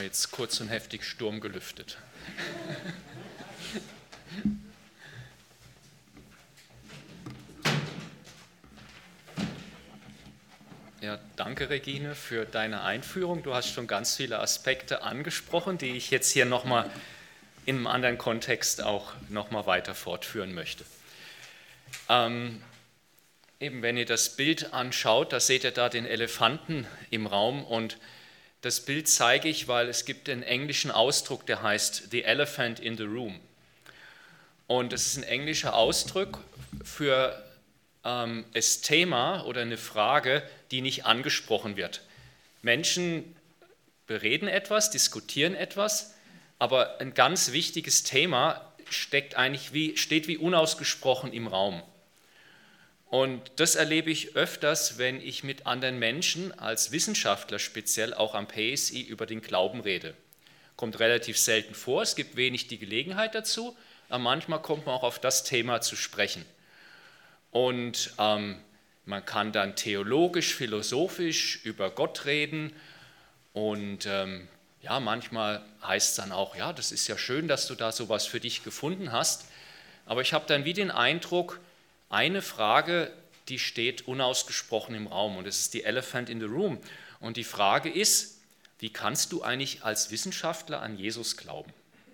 jetzt kurz und heftig Sturm gelüftet. Ja, danke Regine für deine Einführung. Du hast schon ganz viele Aspekte angesprochen, die ich jetzt hier nochmal in einem anderen Kontext auch nochmal weiter fortführen möchte. Eben, wenn ihr das Bild anschaut, da seht ihr da den Elefanten im Raum und das Bild zeige ich, weil es gibt einen englischen Ausdruck, der heißt The Elephant in the Room. Und das ist ein englischer Ausdruck für das Thema oder eine Frage, die nicht angesprochen wird. Menschen bereden etwas, diskutieren etwas, aber ein ganz wichtiges Thema steht wie unausgesprochen im Raum. Und das erlebe ich öfters, wenn ich mit anderen Menschen als Wissenschaftler speziell auch am PSI über den Glauben rede. Kommt relativ selten vor, es gibt wenig die Gelegenheit dazu, aber manchmal kommt man auch auf das Thema zu sprechen. Und man kann dann theologisch, philosophisch über Gott reden und ja, manchmal heißt es dann auch, ja, das ist ja schön, dass du da sowas für dich gefunden hast, aber ich habe dann wie den Eindruck, eine Frage, die steht unausgesprochen im Raum und das ist die Elephant in the Room. Und die Frage ist, wie kannst du eigentlich als Wissenschaftler an Jesus glauben?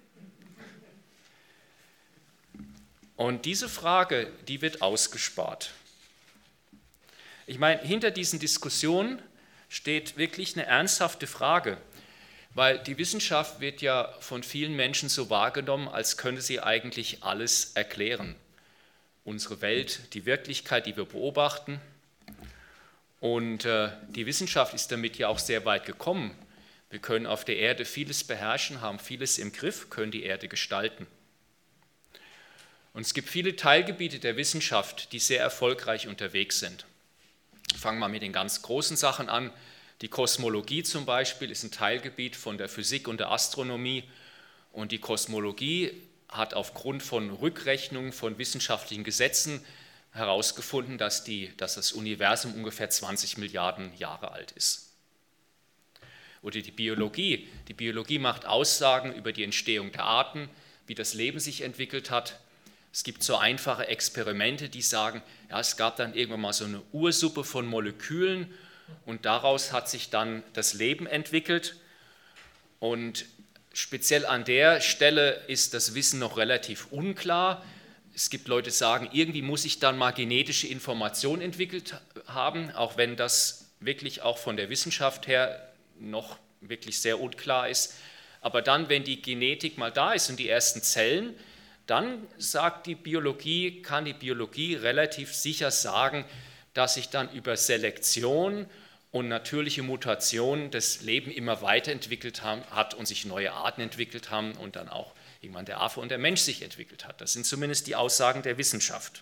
Und diese Frage, die wird ausgespart. Ich meine, hinter diesen Diskussionen steht wirklich eine ernsthafte Frage, weil die Wissenschaft wird ja von vielen Menschen so wahrgenommen, als könnte sie eigentlich alles erklären. Unsere Welt, die Wirklichkeit, die wir beobachten. Und die Wissenschaft ist damit ja auch sehr weit gekommen. Wir können auf der Erde vieles beherrschen, haben vieles im Griff, können die Erde gestalten. Und es gibt viele Teilgebiete der Wissenschaft, die sehr erfolgreich unterwegs sind. Fangen wir mit den ganz großen Sachen an. Die Kosmologie zum Beispiel ist ein Teilgebiet von der Physik und der Astronomie. Und die Kosmologie hat aufgrund von Rückrechnungen von wissenschaftlichen Gesetzen herausgefunden, dass das Universum ungefähr 20 Milliarden Jahre alt ist. Oder die Biologie. Die Biologie macht Aussagen über die Entstehung der Arten, wie das Leben sich entwickelt hat. Es gibt so einfache Experimente, die sagen, ja, es gab dann irgendwann mal so eine Ursuppe von Molekülen und daraus hat sich dann das Leben entwickelt. Und speziell an der Stelle ist das Wissen noch relativ unklar. Es gibt Leute, die sagen, irgendwie muss ich dann mal genetische Information entwickelt haben, auch wenn das wirklich auch von der Wissenschaft her noch wirklich sehr unklar ist. Aber dann, wenn die Genetik mal da ist und die ersten Zellen, dann kann die Biologie relativ sicher sagen, dass sich dann über Selektion und natürliche Mutation das Leben immer weiterentwickelt hat und sich neue Arten entwickelt haben und dann auch irgendwann der Affe und der Mensch sich entwickelt hat. Das sind zumindest die Aussagen der Wissenschaft.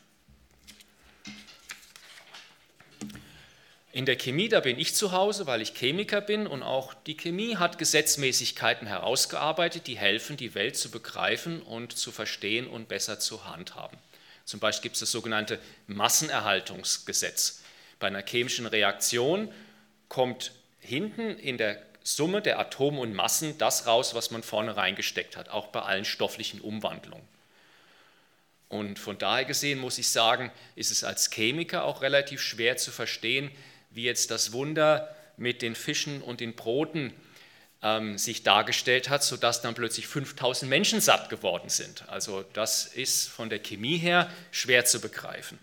In der Chemie, da bin ich zu Hause, weil ich Chemiker bin und auch die Chemie hat Gesetzmäßigkeiten herausgearbeitet, die helfen, die Welt zu begreifen und zu verstehen und besser zu handhaben. Zum Beispiel gibt es das sogenannte Massenerhaltungsgesetz. Bei einer chemischen Reaktion kommt hinten in der Summe der Atome und Massen das raus, was man vorne reingesteckt hat, auch bei allen stofflichen Umwandlungen. Und von daher gesehen muss ich sagen, ist es als Chemiker auch relativ schwer zu verstehen, wie jetzt das Wunder mit den Fischen und den Broten sich dargestellt hat, sodass dann plötzlich 5000 Menschen satt geworden sind. Also das ist von der Chemie her schwer zu begreifen.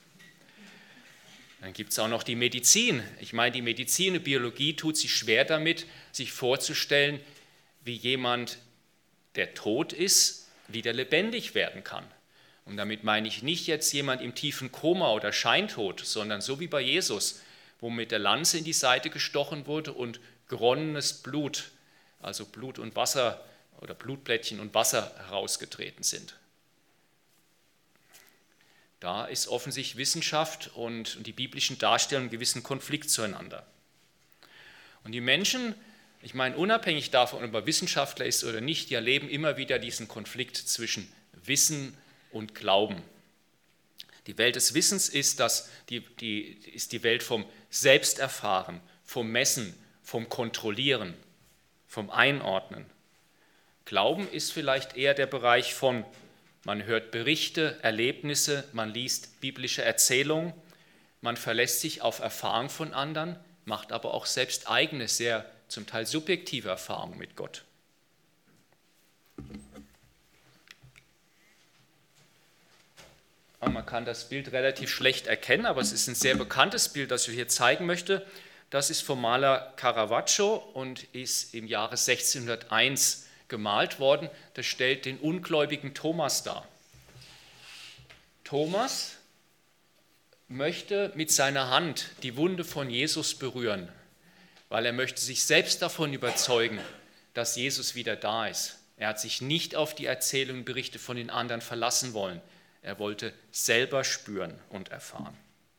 Dann gibt es auch noch die Medizin. Ich meine, die Medizin, die Biologie tut sich schwer damit, sich vorzustellen, wie jemand, der tot ist, wieder lebendig werden kann. Und damit meine ich nicht jetzt jemand im tiefen Koma oder Scheintod, sondern so wie bei Jesus, wo mit der Lanze in die Seite gestochen wurde und geronnenes Blut, also Blut und Wasser oder Blutplättchen und Wasser herausgetreten sind. Da ist offensichtlich Wissenschaft und die biblischen Darstellungen einen gewissen Konflikt zueinander. Und die Menschen, ich meine, unabhängig davon, ob man Wissenschaftler ist oder nicht, die erleben immer wieder diesen Konflikt zwischen Wissen und Glauben. Die Welt des Wissens ist die Welt vom Selbsterfahren, vom Messen, vom Kontrollieren. vom Einordnen. Glauben ist vielleicht eher der Bereich von, man hört Berichte, Erlebnisse, man liest biblische Erzählungen, man verlässt sich auf Erfahrung von anderen, macht aber auch selbst eigene, sehr zum Teil subjektive Erfahrungen mit Gott. Man kann das Bild relativ schlecht erkennen, aber es ist ein sehr bekanntes Bild, das ich hier zeigen möchte. Das ist vom Maler Caravaggio und ist im Jahre 1601 gemalt worden. Das stellt den ungläubigen Thomas dar. Thomas möchte mit seiner Hand die Wunde von Jesus berühren, weil er möchte sich selbst davon überzeugen, dass Jesus wieder da ist. Er hat sich nicht auf die Erzählungen und Berichte von den anderen verlassen wollen. Er wollte selber spüren und erfahren.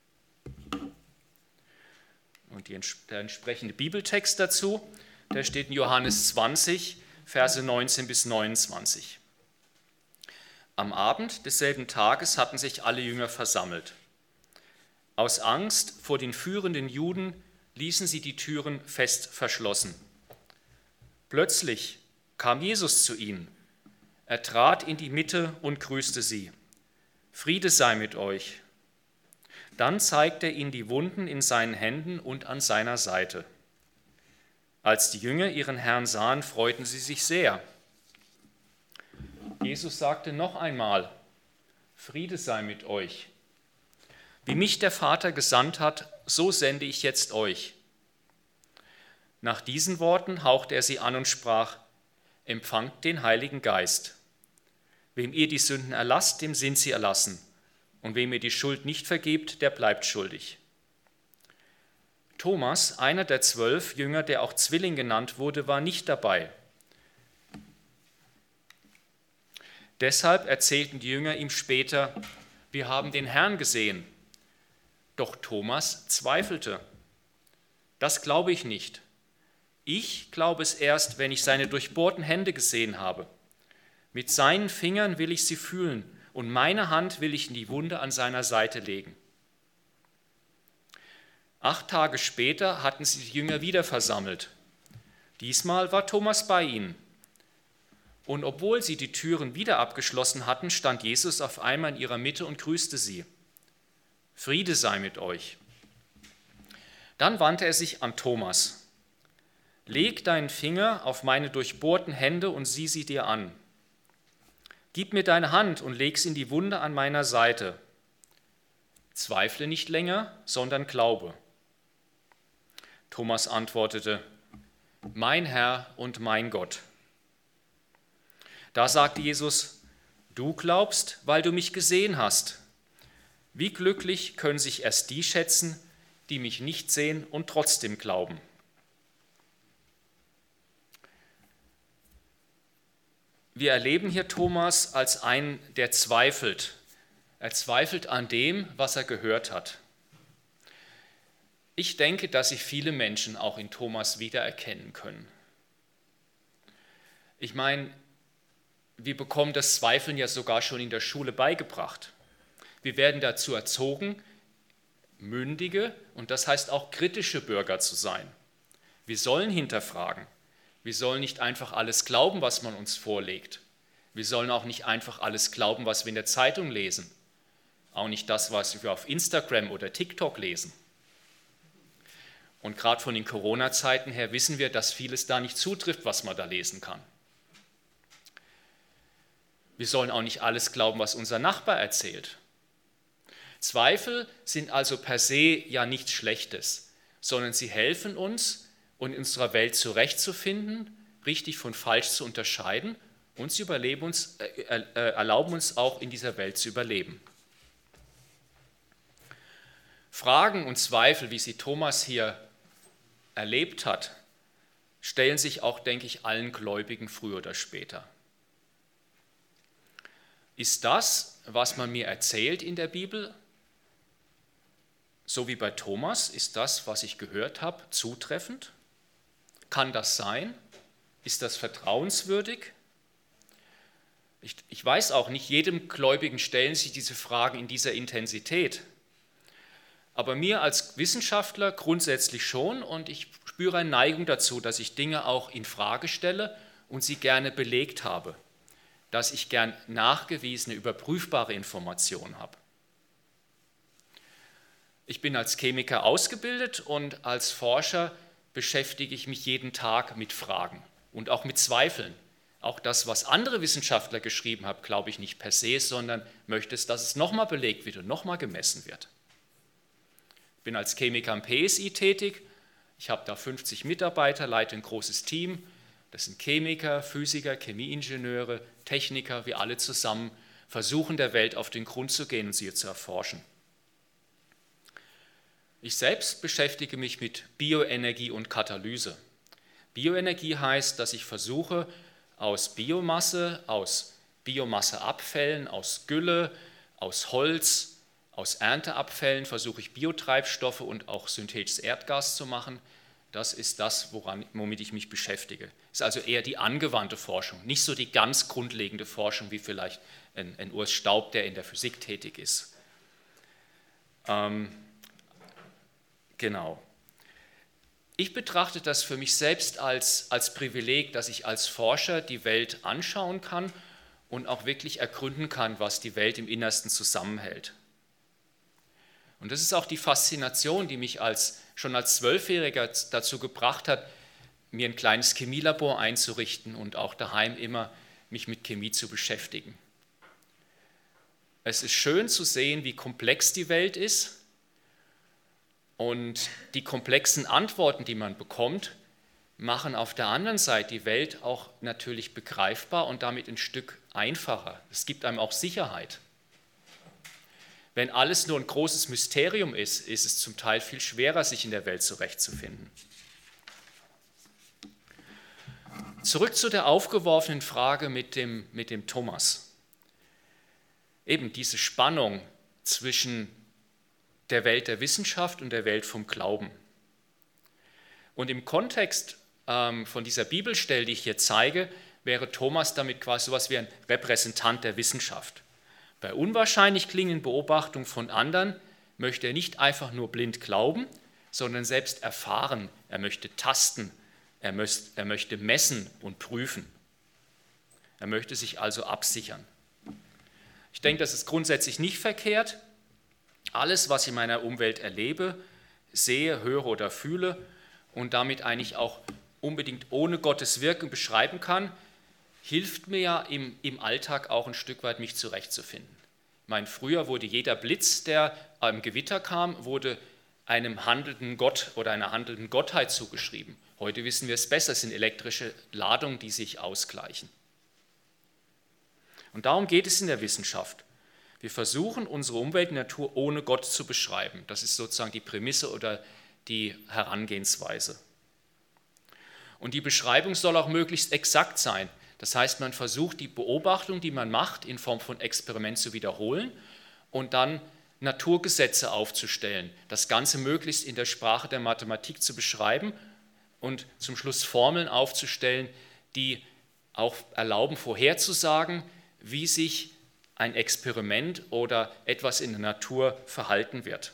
Und der entsprechende Bibeltext dazu, der steht in Johannes 20, Verse 19 bis 29. Am Abend desselben Tages hatten sich alle Jünger versammelt. Aus Angst vor den führenden Juden ließen sie die Türen fest verschlossen. Plötzlich kam Jesus zu ihnen. Er trat in die Mitte und grüßte sie. Friede sei mit euch. Dann zeigte er ihnen die Wunden in seinen Händen und an seiner Seite. Als die Jünger ihren Herrn sahen, freuten sie sich sehr. Jesus sagte noch einmal, Friede sei mit euch. Wie mich der Vater gesandt hat, so sende ich jetzt euch. Nach diesen Worten hauchte er sie an und sprach, empfangt den Heiligen Geist. Wem ihr die Sünden erlasst, dem sind sie erlassen. Und wem ihr die Schuld nicht vergebt, der bleibt schuldig. Thomas, einer der 12 Jünger, der auch Zwilling genannt wurde, war nicht dabei. Deshalb erzählten die Jünger ihm später, wir haben den Herrn gesehen. Doch Thomas zweifelte. Das glaube ich nicht. Ich glaube es erst, wenn ich seine durchbohrten Hände gesehen habe. Mit seinen Fingern will ich sie fühlen und meine Hand will ich in die Wunde an seiner Seite legen. 8 Tage später hatten sie die Jünger wieder versammelt. Diesmal war Thomas bei ihnen. Und obwohl sie die Türen wieder abgeschlossen hatten, stand Jesus auf einmal in ihrer Mitte und grüßte sie. Friede sei mit euch. Dann wandte er sich an Thomas. Leg deinen Finger auf meine durchbohrten Hände und sieh sie dir an. Gib mir deine Hand und leg's in die Wunde an meiner Seite. Zweifle nicht länger, sondern glaube. Thomas antwortete, mein Herr und mein Gott. Da sagte Jesus, du glaubst, weil du mich gesehen hast. Wie glücklich können sich erst die schätzen, die mich nicht sehen und trotzdem glauben. Wir erleben hier Thomas als einen, der zweifelt. Er zweifelt an dem, was er gehört hat. Ich denke, dass sich viele Menschen auch in Thomas wiedererkennen können. Ich meine, wir bekommen das Zweifeln ja sogar schon in der Schule beigebracht. Wir werden dazu erzogen, mündige und das heißt auch kritische Bürger zu sein. Wir sollen hinterfragen. Wir sollen nicht einfach alles glauben, was man uns vorlegt. Wir sollen auch nicht einfach alles glauben, was wir in der Zeitung lesen. Auch nicht das, was wir auf Instagram oder TikTok lesen. Und gerade von den Corona-Zeiten her wissen wir, dass vieles da nicht zutrifft, was man da lesen kann. Wir sollen auch nicht alles glauben, was unser Nachbar erzählt. Zweifel sind also per se ja nichts Schlechtes, sondern sie helfen uns, in unserer Welt zurechtzufinden, richtig von falsch zu unterscheiden und sie erlauben uns auch in dieser Welt zu überleben. Fragen und Zweifel, wie sie Thomas hier erlebt hat, stellen sich auch, denke ich, allen Gläubigen früher oder später. Ist das, was man mir erzählt in der Bibel, so wie bei Thomas, ist das, was ich gehört habe, zutreffend? Kann das sein? Ist das vertrauenswürdig? Ich weiß auch, nicht jedem Gläubigen stellen sich diese Fragen in dieser Intensität. Aber mir als Wissenschaftler grundsätzlich schon und ich spüre eine Neigung dazu, dass ich Dinge auch in Frage stelle und sie gerne belegt habe, dass ich gern nachgewiesene, überprüfbare Informationen habe. Ich bin als Chemiker ausgebildet und als Forscher beschäftige ich mich jeden Tag mit Fragen und auch mit Zweifeln. Auch das, was andere Wissenschaftler geschrieben haben, glaube ich nicht per se, sondern möchte es, dass es nochmal belegt wird und nochmal gemessen wird. Ich bin als Chemiker am PSI tätig. Ich habe da 50 Mitarbeiter, leite ein großes Team. Das sind Chemiker, Physiker, Chemieingenieure, Techniker. Wir alle zusammen versuchen, der Welt auf den Grund zu gehen und sie zu erforschen. Ich selbst beschäftige mich mit Bioenergie und Katalyse. Bioenergie heißt, dass ich versuche, aus Biomasseabfällen, aus Gülle, aus Holz, aus Ernteabfällen versuche ich Biotreibstoffe und auch synthetisches Erdgas zu machen. Das ist das, womit ich mich beschäftige. Ist also eher die angewandte Forschung, nicht so die ganz grundlegende Forschung wie vielleicht ein Urs Staub, der in der Physik tätig ist. Genau. Ich betrachte das für mich selbst als Privileg, dass ich als Forscher die Welt anschauen kann und auch wirklich ergründen kann, was die Welt im Innersten zusammenhält. Und das ist auch die Faszination, die mich schon als 12-Jähriger dazu gebracht hat, mir ein kleines Chemielabor einzurichten und auch daheim immer mich mit Chemie zu beschäftigen. Es ist schön zu sehen, wie komplex die Welt ist. Und die komplexen Antworten, die man bekommt, machen auf der anderen Seite die Welt auch natürlich begreifbar und damit ein Stück einfacher. Es gibt einem auch Sicherheit. Wenn alles nur ein großes Mysterium ist, ist es zum Teil viel schwerer, sich in der Welt zurechtzufinden. Zurück zu der aufgeworfenen Frage mit dem Thomas. Eben diese Spannung zwischen der Welt der Wissenschaft und der Welt vom Glauben. Und im Kontext von dieser Bibelstelle, die ich hier zeige, wäre Thomas damit quasi so etwas wie ein Repräsentant der Wissenschaft. Bei unwahrscheinlich klingenden Beobachtungen von anderen möchte er nicht einfach nur blind glauben, sondern selbst erfahren. Er möchte tasten, er möchte messen und prüfen. Er möchte sich also absichern. Ich denke, das ist grundsätzlich nicht verkehrt. Alles, was ich in meiner Umwelt erlebe, sehe, höre oder fühle und damit eigentlich auch unbedingt ohne Gottes Wirken beschreiben kann, hilft mir ja im Alltag auch ein Stück weit, mich zurechtzufinden. Ich meine, früher wurde jeder Blitz, der am Gewitter kam, wurde einem handelnden Gott oder einer handelnden Gottheit zugeschrieben. Heute wissen wir es besser, es sind elektrische Ladungen, die sich ausgleichen. Und darum geht es in der Wissenschaft. Wir versuchen, unsere Umwelt und Natur ohne Gott zu beschreiben. Das ist sozusagen die Prämisse oder die Herangehensweise. Und die Beschreibung soll auch möglichst exakt sein. Das heißt, man versucht, die Beobachtung, die man macht, in Form von Experiment zu wiederholen und dann Naturgesetze aufzustellen. Das Ganze möglichst in der Sprache der Mathematik zu beschreiben und zum Schluss Formeln aufzustellen, die auch erlauben, vorherzusagen, wie sich ein Experiment oder etwas in der Natur verhalten wird.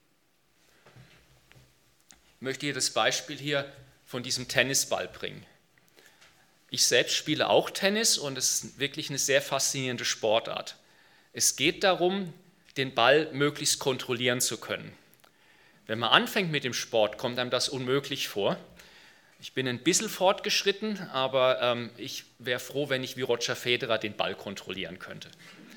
Ich möchte hier das Beispiel hier von diesem Tennisball bringen. Ich selbst spiele auch Tennis und es ist wirklich eine sehr faszinierende Sportart. Es geht darum, den Ball möglichst kontrollieren zu können. Wenn man anfängt mit dem Sport, kommt einem das unmöglich vor. Ich bin ein bisschen fortgeschritten, aber ich wäre froh, wenn ich wie Roger Federer den Ball kontrollieren könnte.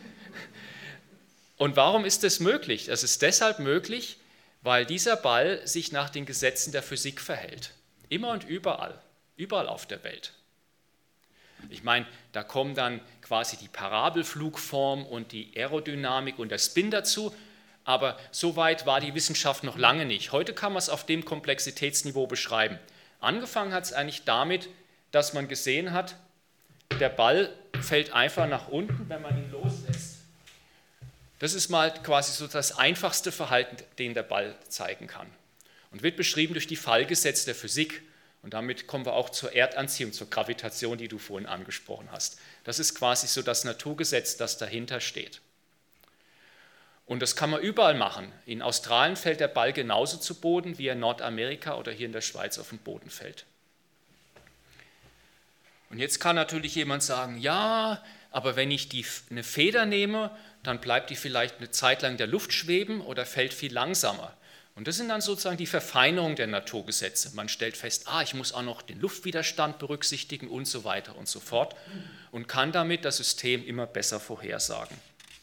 Und warum ist das möglich? Es ist deshalb möglich, weil dieser Ball sich nach den Gesetzen der Physik verhält. Immer und überall auf der Welt. Ich meine, da kommen dann quasi die Parabelflugform und die Aerodynamik und der Spin dazu, aber so weit war die Wissenschaft noch lange nicht. Heute kann man es auf dem Komplexitätsniveau beschreiben. Angefangen hat es eigentlich damit, dass man gesehen hat, der Ball fällt einfach nach unten, wenn man ihn loslässt. Das ist mal quasi so das einfachste Verhalten, den der Ball zeigen kann. Und wird beschrieben durch die Fallgesetze der Physik. Und damit kommen wir auch zur Erdanziehung, zur Gravitation, die du vorhin angesprochen hast. Das ist quasi so das Naturgesetz, das dahinter steht. Und das kann man überall machen. In Australien fällt der Ball genauso zu Boden, wie er in Nordamerika oder hier in der Schweiz auf den Boden fällt. Und jetzt kann natürlich jemand sagen, ja, aber wenn ich eine Feder nehme, dann bleibt die vielleicht eine Zeit lang in der Luft schweben oder fällt viel langsamer. Und das sind dann sozusagen die Verfeinerungen der Naturgesetze. Man stellt fest, ich muss auch noch den Luftwiderstand berücksichtigen und so weiter und so fort und kann damit das System immer besser vorhersagen.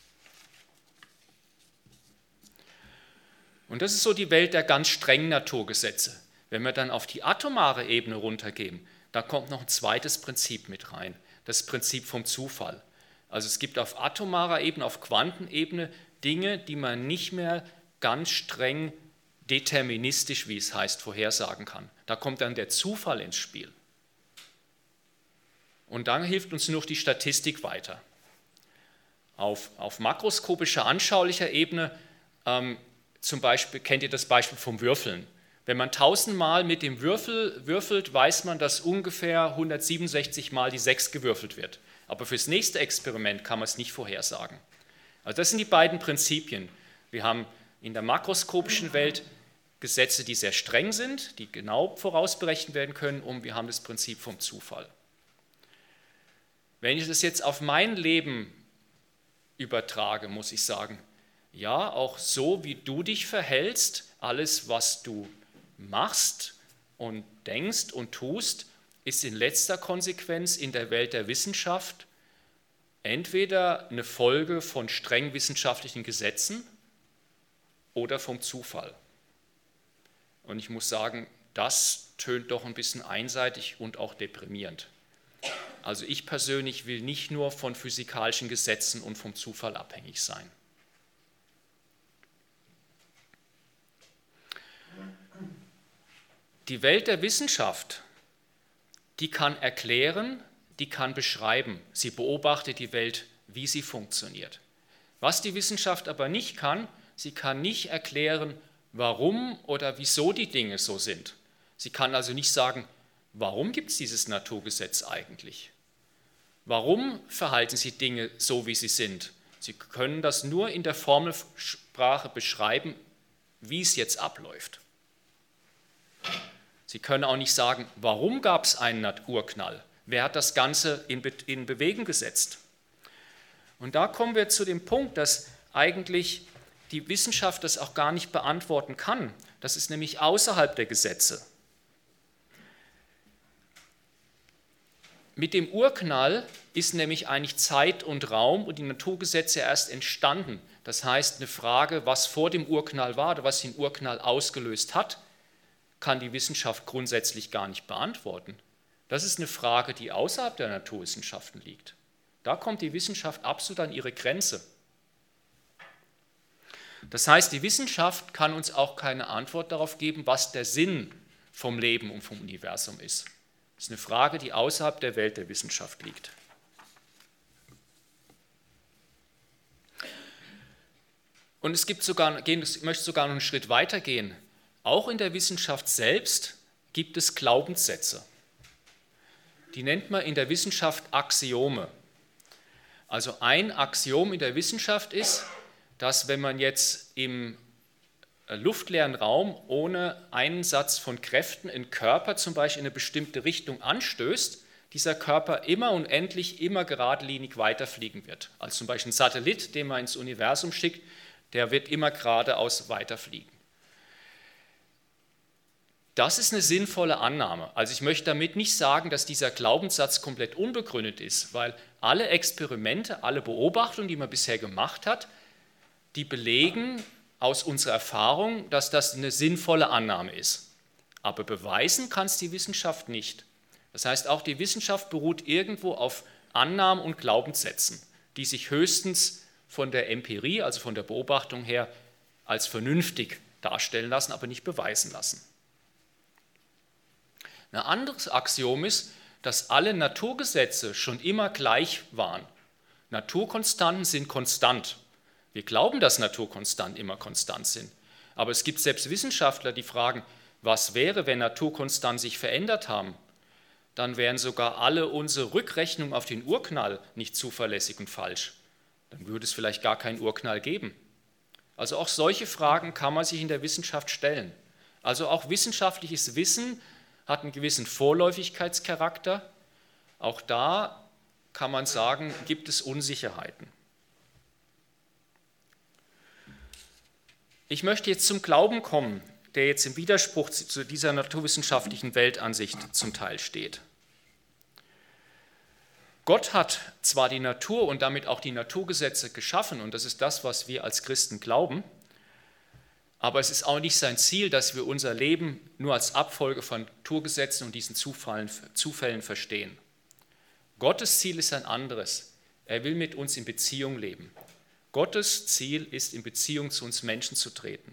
Und das ist so die Welt der ganz strengen Naturgesetze. Wenn wir dann auf die atomare Ebene runtergehen, da kommt noch ein zweites Prinzip mit rein, das Prinzip vom Zufall. Also es gibt auf atomarer Ebene, auf Quantenebene Dinge, die man nicht mehr ganz streng deterministisch, wie es heißt, vorhersagen kann. Da kommt dann der Zufall ins Spiel. Und dann hilft uns nur noch die Statistik weiter. Auf makroskopischer, anschaulicher Ebene, zum Beispiel, kennt ihr das Beispiel vom Würfeln? Wenn man 1000 Mal mit dem Würfel würfelt, weiß man, dass ungefähr 167 Mal die 6 gewürfelt wird. Aber fürs nächste Experiment kann man es nicht vorhersagen. Also das sind die beiden Prinzipien. Wir haben in der makroskopischen Welt Gesetze, die sehr streng sind, die genau vorausberechnet werden können, und wir haben das Prinzip vom Zufall. Wenn ich das jetzt auf mein Leben übertrage, muss ich sagen, ja, auch so wie du dich verhältst, alles, was du machst und denkst und tust, ist in letzter Konsequenz in der Welt der Wissenschaft entweder eine Folge von streng wissenschaftlichen Gesetzen oder vom Zufall. Und ich muss sagen, das tönt doch ein bisschen einseitig und auch deprimierend. Also ich persönlich will nicht nur von physikalischen Gesetzen und vom Zufall abhängig sein. Die Welt der Wissenschaft, die kann erklären, die kann beschreiben. Sie beobachtet die Welt, wie sie funktioniert. Was die Wissenschaft aber nicht kann, sie kann nicht erklären, warum oder wieso die Dinge so sind. Sie kann also nicht sagen, warum gibt es dieses Naturgesetz eigentlich? Warum verhalten sich Dinge so, wie sie sind? Sie können das nur in der Formelsprache beschreiben, wie es jetzt abläuft. Sie können auch nicht sagen, warum gab es einen Urknall? Wer hat das Ganze in Bewegung gesetzt? Und da kommen wir zu dem Punkt, dass eigentlich die Wissenschaft das auch gar nicht beantworten kann. Das ist nämlich außerhalb der Gesetze. Mit dem Urknall ist nämlich eigentlich Zeit und Raum und die Naturgesetze erst entstanden. Das heißt, eine Frage, was vor dem Urknall war oder was den Urknall ausgelöst hat, kann die Wissenschaft grundsätzlich gar nicht beantworten. Das ist eine Frage, die außerhalb der Naturwissenschaften liegt. Da kommt die Wissenschaft absolut an ihre Grenze. Das heißt, die Wissenschaft kann uns auch keine Antwort darauf geben, was der Sinn vom Leben und vom Universum ist. Das ist eine Frage, die außerhalb der Welt der Wissenschaft liegt. Und ich möchte sogar noch einen Schritt weiter gehen. Auch in der Wissenschaft selbst gibt es Glaubenssätze. Die nennt man in der Wissenschaft Axiome. Also ein Axiom in der Wissenschaft ist, dass wenn man jetzt im luftleeren Raum ohne Einsatz von Kräften einen Körper zum Beispiel in eine bestimmte Richtung anstößt, dieser Körper immer unendlich, immer geradlinig weiterfliegen wird. Also zum Beispiel ein Satellit, den man ins Universum schickt, der wird immer geradeaus weiterfliegen. Das ist eine sinnvolle Annahme. Also ich möchte damit nicht sagen, dass dieser Glaubenssatz komplett unbegründet ist, weil alle Experimente, alle Beobachtungen, die man bisher gemacht hat, die belegen aus unserer Erfahrung, dass das eine sinnvolle Annahme ist. Aber beweisen kann es die Wissenschaft nicht. Das heißt, auch die Wissenschaft beruht irgendwo auf Annahmen und Glaubenssätzen, die sich höchstens von der Empirie, also von der Beobachtung her, als vernünftig darstellen lassen, aber nicht beweisen lassen. Ein anderes Axiom ist, dass alle Naturgesetze schon immer gleich waren. Naturkonstanten sind konstant. Wir glauben, dass Naturkonstanten immer konstant sind. Aber es gibt selbst Wissenschaftler, die fragen, was wäre, wenn Naturkonstanten sich verändert haben? Dann wären sogar alle unsere Rückrechnungen auf den Urknall nicht zuverlässig und falsch. Dann würde es vielleicht gar keinen Urknall geben. Also auch solche Fragen kann man sich in der Wissenschaft stellen. Also auch wissenschaftliches Wissen hat einen gewissen Vorläufigkeitscharakter. Auch da kann man sagen, gibt es Unsicherheiten. Ich möchte jetzt zum Glauben kommen, der jetzt im Widerspruch zu dieser naturwissenschaftlichen Weltansicht zum Teil steht. Gott hat zwar die Natur und damit auch die Naturgesetze geschaffen, und das ist das, was wir als Christen glauben, aber es ist auch nicht sein Ziel, dass wir unser Leben nur als Abfolge von Naturgesetzen und diesen Zufällen verstehen. Gottes Ziel ist ein anderes. Er will mit uns in Beziehung leben. Gottes Ziel ist, in Beziehung zu uns Menschen zu treten.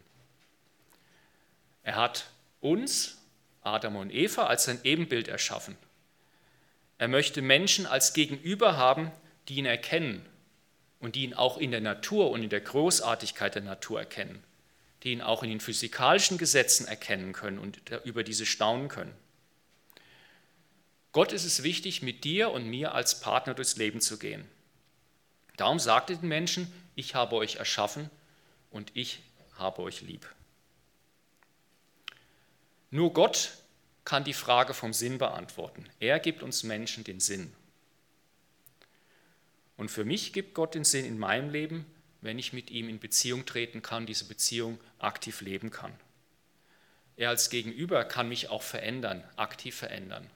Er hat uns, Adam und Eva, als sein Ebenbild erschaffen. Er möchte Menschen als Gegenüber haben, die ihn erkennen und die ihn auch in der Natur und in der Großartigkeit der Natur erkennen, die ihn auch in den physikalischen Gesetzen erkennen können und über diese staunen können. Gott ist es wichtig, mit dir und mir als Partner durchs Leben zu gehen. Darum sagt er den Menschen, ich habe euch erschaffen und ich habe euch lieb. Nur Gott kann die Frage vom Sinn beantworten. Er gibt uns Menschen den Sinn. Und für mich gibt Gott den Sinn in meinem Leben, wenn ich mit ihm in Beziehung treten kann, diese Beziehung aktiv leben kann. Er als Gegenüber kann mich auch verändern, aktiv verändern.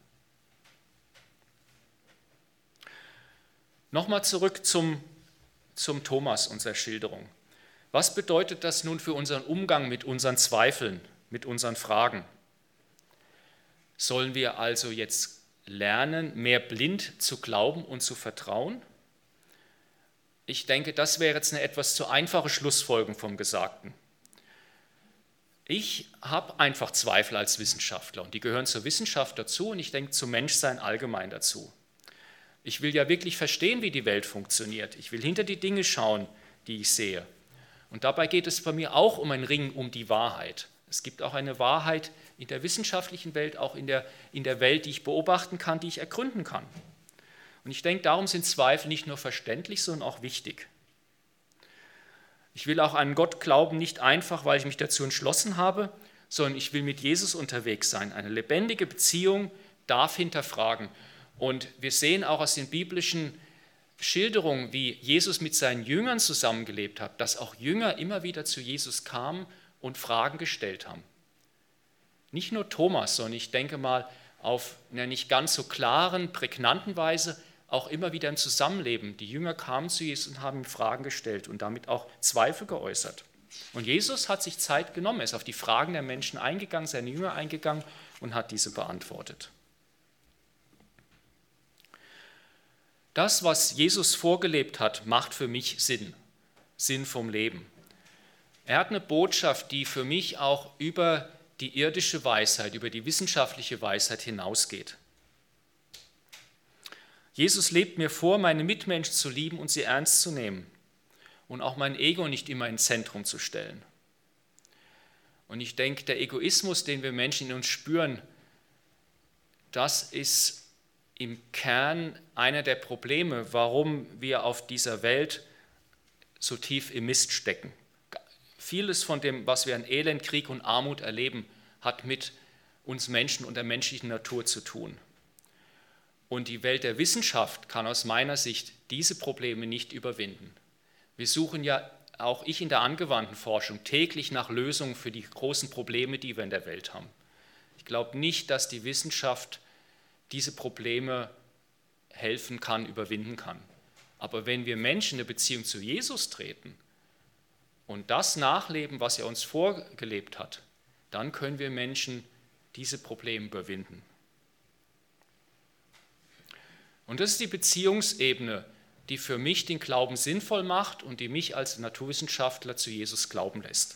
Nochmal zurück zum Thomas, unserer Schilderung. Was bedeutet das nun für unseren Umgang mit unseren Zweifeln, mit unseren Fragen? Sollen wir also jetzt lernen, mehr blind zu glauben und zu vertrauen? Ich denke, das wäre jetzt eine etwas zu einfache Schlussfolgerung vom Gesagten. Ich habe einfach Zweifel als Wissenschaftler und die gehören zur Wissenschaft dazu und ich denke zum Menschsein allgemein dazu. Ich will ja wirklich verstehen, wie die Welt funktioniert. Ich will hinter die Dinge schauen, die ich sehe. Und dabei geht es bei mir auch um ein Ringen um die Wahrheit. Es gibt auch eine Wahrheit in der wissenschaftlichen Welt, auch in der Welt, die ich beobachten kann, die ich ergründen kann. Und ich denke, darum sind Zweifel nicht nur verständlich, sondern auch wichtig. Ich will auch an Gott glauben, nicht einfach, weil ich mich dazu entschlossen habe, sondern ich will mit Jesus unterwegs sein. Eine lebendige Beziehung darf hinterfragen. Und wir sehen auch aus den biblischen Schilderungen, wie Jesus mit seinen Jüngern zusammengelebt hat, dass auch Jünger immer wieder zu Jesus kamen und Fragen gestellt haben. Nicht nur Thomas, sondern ich denke mal auf einer nicht ganz so klaren, prägnanten Weise auch immer wieder im Zusammenleben. Die Jünger kamen zu Jesus und haben ihm Fragen gestellt und damit auch Zweifel geäußert. Und Jesus hat sich Zeit genommen, er ist auf die Fragen der Menschen eingegangen, seine Jünger eingegangen und hat diese beantwortet. Das, was Jesus vorgelebt hat, macht für mich Sinn vom Leben. Er hat eine Botschaft, die für mich auch über die irdische Weisheit, über die wissenschaftliche Weisheit hinausgeht. Jesus lebt mir vor, meine Mitmenschen zu lieben und sie ernst zu nehmen und auch mein Ego nicht immer ins Zentrum zu stellen. Und ich denke, der Egoismus, den wir Menschen in uns spüren, das ist im Kern einer der Probleme, warum wir auf dieser Welt so tief im Mist stecken. Vieles von dem, was wir an Elend, Krieg und Armut erleben, hat mit uns Menschen und der menschlichen Natur zu tun. Und die Welt der Wissenschaft kann aus meiner Sicht diese Probleme nicht überwinden. Wir suchen ja, auch ich in der angewandten Forschung, täglich nach Lösungen für die großen Probleme, die wir in der Welt haben. Ich glaube nicht, dass die Wissenschaft diese Probleme helfen kann, überwinden kann. Aber wenn wir Menschen in eine Beziehung zu Jesus treten und das nachleben, was er uns vorgelebt hat, dann können wir Menschen diese Probleme überwinden. Und das ist die Beziehungsebene, die für mich den Glauben sinnvoll macht und die mich als Naturwissenschaftler zu Jesus glauben lässt.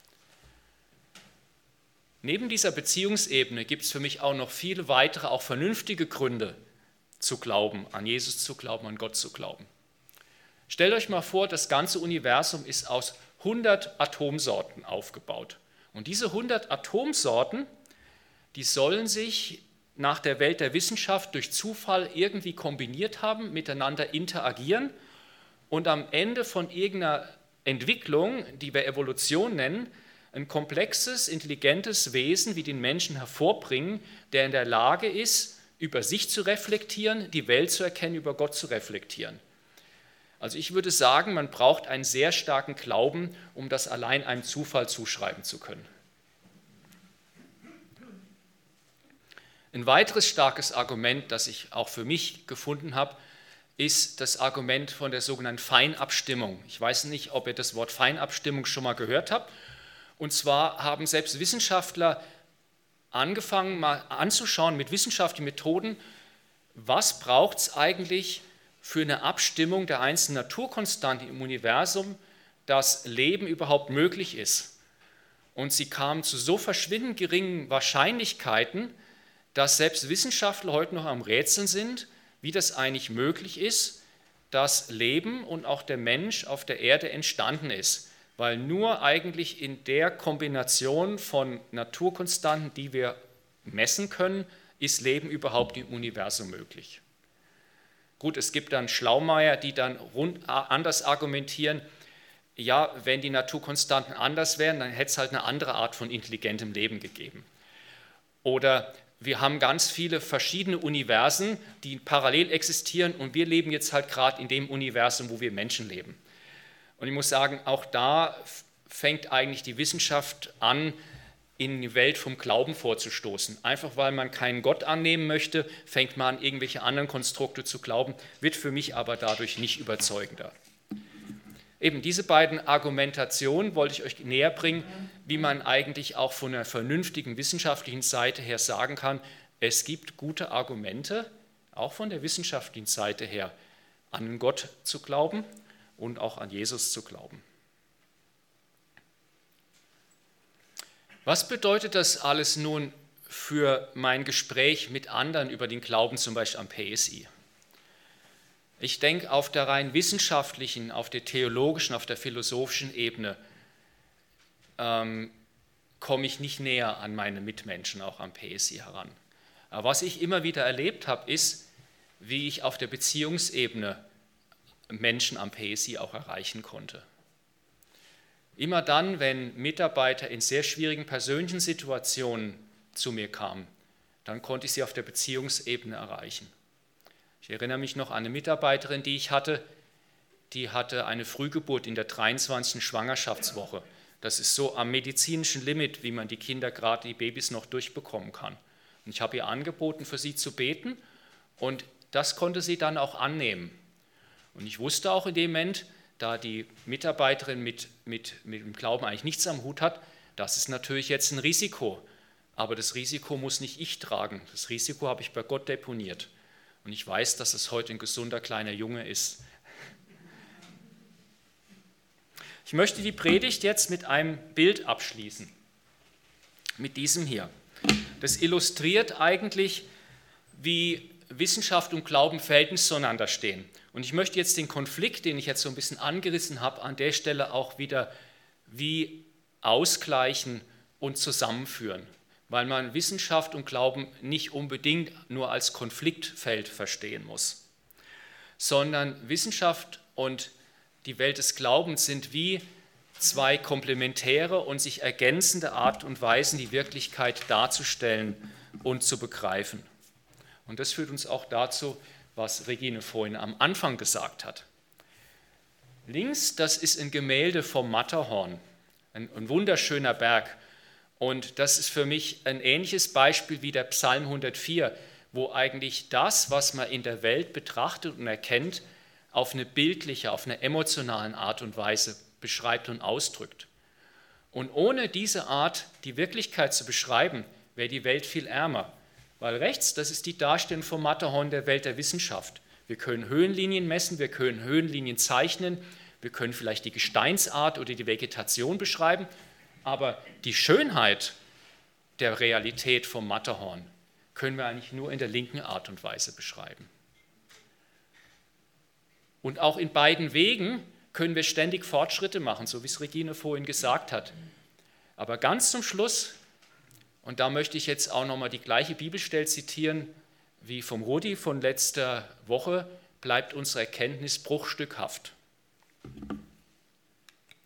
Neben dieser Beziehungsebene gibt es für mich auch noch viele weitere, auch vernünftige Gründe zu glauben, an Jesus zu glauben, an Gott zu glauben. Stellt euch mal vor, das ganze Universum ist aus 100 Atomsorten aufgebaut. Und diese 100 Atomsorten, die sollen sich nach der Welt der Wissenschaft durch Zufall irgendwie kombiniert haben, miteinander interagieren und am Ende von irgendeiner Entwicklung, die wir Evolution nennen, ein komplexes, intelligentes Wesen wie den Menschen hervorbringen, der in der Lage ist, über sich zu reflektieren, die Welt zu erkennen, über Gott zu reflektieren. Also ich würde sagen, man braucht einen sehr starken Glauben, um das allein einem Zufall zuschreiben zu können. Ein weiteres starkes Argument, das ich auch für mich gefunden habe, ist das Argument von der sogenannten Feinabstimmung. Ich weiß nicht, ob ihr das Wort Feinabstimmung schon mal gehört habt. Und zwar haben selbst Wissenschaftler angefangen, mal anzuschauen mit wissenschaftlichen Methoden, was braucht es eigentlich für eine Abstimmung der einzelnen Naturkonstanten im Universum, dass Leben überhaupt möglich ist. Und sie kamen zu so verschwindend geringen Wahrscheinlichkeiten, dass selbst Wissenschaftler heute noch am Rätseln sind, wie das eigentlich möglich ist, dass Leben und auch der Mensch auf der Erde entstanden ist. Weil nur eigentlich in der Kombination von Naturkonstanten, die wir messen können, ist Leben überhaupt im Universum möglich. Gut, es gibt dann Schlaumeier, die dann anders argumentieren, ja, wenn die Naturkonstanten anders wären, dann hätte es halt eine andere Art von intelligentem Leben gegeben. Oder wir haben ganz viele verschiedene Universen, die parallel existieren und wir leben jetzt halt gerade in dem Universum, wo wir Menschen leben. Und ich muss sagen, auch da fängt eigentlich die Wissenschaft an, in die Welt vom Glauben vorzustoßen. Einfach weil man keinen Gott annehmen möchte, fängt man an, irgendwelche anderen Konstrukte zu glauben, wird für mich aber dadurch nicht überzeugender. Eben diese beiden Argumentationen wollte ich euch näher bringen, wie man eigentlich auch von einer vernünftigen wissenschaftlichen Seite her sagen kann, es gibt gute Argumente, auch von der wissenschaftlichen Seite her, an Gott zu glauben und auch an Jesus zu glauben. Was bedeutet das alles nun für mein Gespräch mit anderen über den Glauben, zum Beispiel am PSI? Ich denke, auf der rein wissenschaftlichen, auf der theologischen, auf der philosophischen Ebene komme ich nicht näher an meine Mitmenschen, auch am PSI heran. Aber was ich immer wieder erlebt habe, ist, wie ich auf der Beziehungsebene Menschen am PSI auch erreichen konnte. Immer dann, wenn Mitarbeiter in sehr schwierigen persönlichen Situationen zu mir kamen, dann konnte ich sie auf der Beziehungsebene erreichen. Ich erinnere mich noch an eine Mitarbeiterin, die ich hatte, die hatte eine Frühgeburt in der 23. Schwangerschaftswoche. Das ist so am medizinischen Limit, wie man die Kinder, gerade die Babys, noch durchbekommen kann. Und ich habe ihr angeboten, für sie zu beten und das konnte sie dann auch annehmen. Und ich wusste auch in dem Moment, da die Mitarbeiterin mit dem Glauben eigentlich nichts am Hut hat, das ist natürlich jetzt ein Risiko. Aber das Risiko muss nicht ich tragen. Das Risiko habe ich bei Gott deponiert. Und ich weiß, dass es heute ein gesunder kleiner Junge ist. Ich möchte die Predigt jetzt mit einem Bild abschließen. Mit diesem hier. Das illustriert eigentlich, wie Wissenschaft und Glauben im Verhältnis zueinander stehen. Und ich möchte jetzt den Konflikt, den ich jetzt so ein bisschen angerissen habe, an der Stelle auch wieder wie ausgleichen und zusammenführen. Weil man Wissenschaft und Glauben nicht unbedingt nur als Konfliktfeld verstehen muss, sondern Wissenschaft und die Welt des Glaubens sind wie zwei komplementäre und sich ergänzende Art und Weisen, die Wirklichkeit darzustellen und zu begreifen. Und das führt uns auch dazu, was Regine vorhin am Anfang gesagt hat. Links, das ist ein Gemälde vom Matterhorn, ein wunderschöner Berg. Und das ist für mich ein ähnliches Beispiel wie der Psalm 104, wo eigentlich das, was man in der Welt betrachtet und erkennt, auf eine bildliche, auf eine emotionale Art und Weise beschreibt und ausdrückt. Und ohne diese Art, die Wirklichkeit zu beschreiben, wäre die Welt viel ärmer. Weil rechts, das ist die Darstellung vom Matterhorn der Welt der Wissenschaft. Wir können Höhenlinien messen, wir können Höhenlinien zeichnen, wir können vielleicht die Gesteinsart oder die Vegetation beschreiben, aber die Schönheit der Realität vom Matterhorn können wir eigentlich nur in der linken Art und Weise beschreiben. Und auch in beiden Wegen können wir ständig Fortschritte machen, so wie es Regine vorhin gesagt hat. Aber ganz zum Schluss, und da möchte ich jetzt auch nochmal die gleiche Bibelstelle zitieren wie vom Rudi von letzter Woche, bleibt unsere Erkenntnis bruchstückhaft.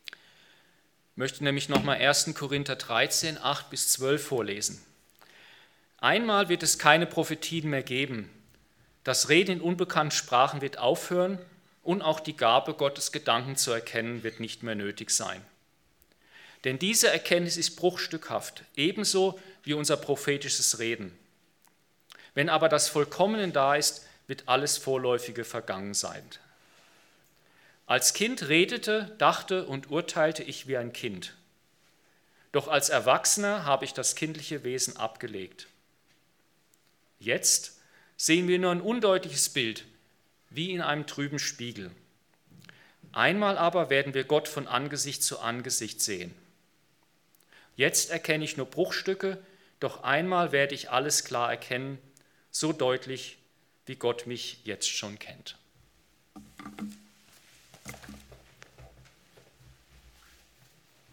Ich möchte nämlich nochmal 1. Korinther 13, 8 bis 12 vorlesen. Einmal wird es keine Prophetien mehr geben. Das Reden in unbekannten Sprachen wird aufhören und auch die Gabe, Gottes Gedanken zu erkennen, wird nicht mehr nötig sein. Denn diese Erkenntnis ist bruchstückhaft, ebenso wie unser prophetisches Reden. Wenn aber das Vollkommene da ist, wird alles Vorläufige vergangen sein. Als Kind redete, dachte und urteilte ich wie ein Kind. Doch als Erwachsener habe ich das kindliche Wesen abgelegt. Jetzt sehen wir nur ein undeutliches Bild, wie in einem trüben Spiegel. Einmal aber werden wir Gott von Angesicht zu Angesicht sehen. Jetzt erkenne ich nur Bruchstücke, doch einmal werde ich alles klar erkennen, so deutlich, wie Gott mich jetzt schon kennt.